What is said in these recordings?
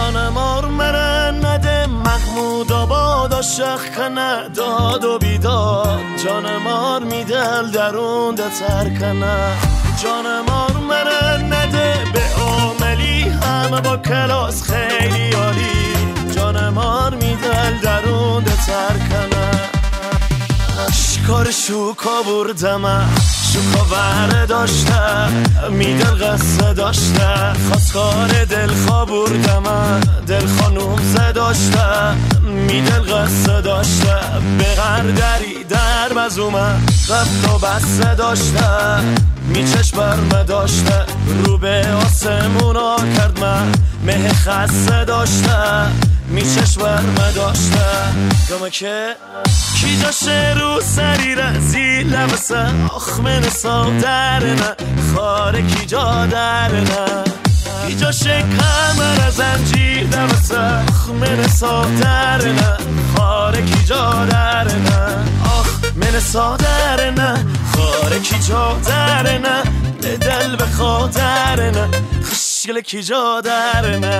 جانمار مرن نده محمود آباد عاشق کنه داد و بیداد جانمار میدل درون ده ترکنه جانمار مرن نده به عاملی همه با کلاس خیلی عالی جانمار میدل درون ده ترکنه شکار شوکا بردم شوکا ور داشته میدل قصه داشته خواستار دلخوا بردم دل خانوم داشته میدل قصه داشته به غردری در بزومه رفت و بسته داشته میچش برمه داشته رو به آسمونا کرد من مه خسته داشته میچش برمه داشته گمه که کی جاشه رو سری رزی لبسه آخ من سادرنه خاره کی جا درنه کی جاشه کمر زنجیر لبسه آخ من سادرنه خاره کی جا درنه آخ من سادرنه خاره کی جا درنه به دل به خاطرنه خشگل کی جا درنه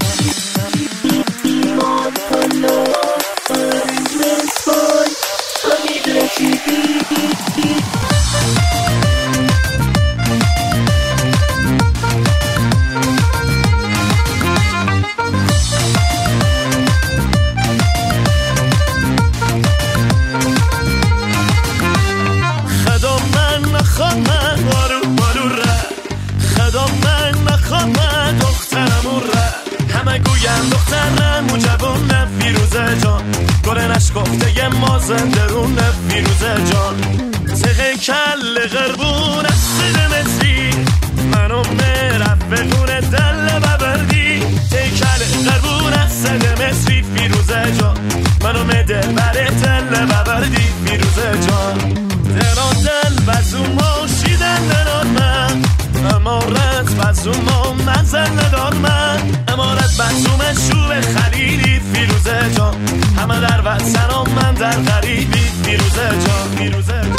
خدا من نخوام من بارو ره خدا من نخوام من دخترمون ره همه گویم دخترم و جوانم فیروزه جان گل نشکفته یه مازندرون فیروزه جان تقه کل غربون از سید مصری منو مرفقون دل ببردی تقه کل غربون از سید مصری فیروزه جان منو مدل بره دل ببردی فیروزه جان دلان دل بزوما شیدن دلان من امارت بزوما منزل ندار من امارت بزوم شوب خلیلی فیروزه جان همه در وطنم من در غریبی فیروزه جان فیروزه جان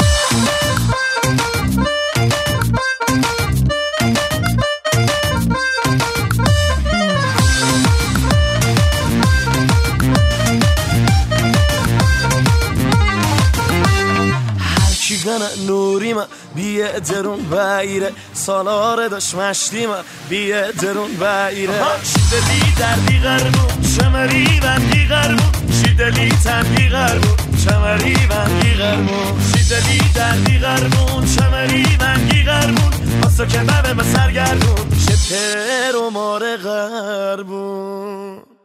نوری ما بیه درون بایره سالاره داشت مشتی ما بیه درون بایره شیدلی دردی غربون شمری بندی غربون شیدلی تندی غربون شمری بندی غربون شیدلی دردی غربون شمری بندی غربون واسه که ببه مسرگردون شپر و مار غربون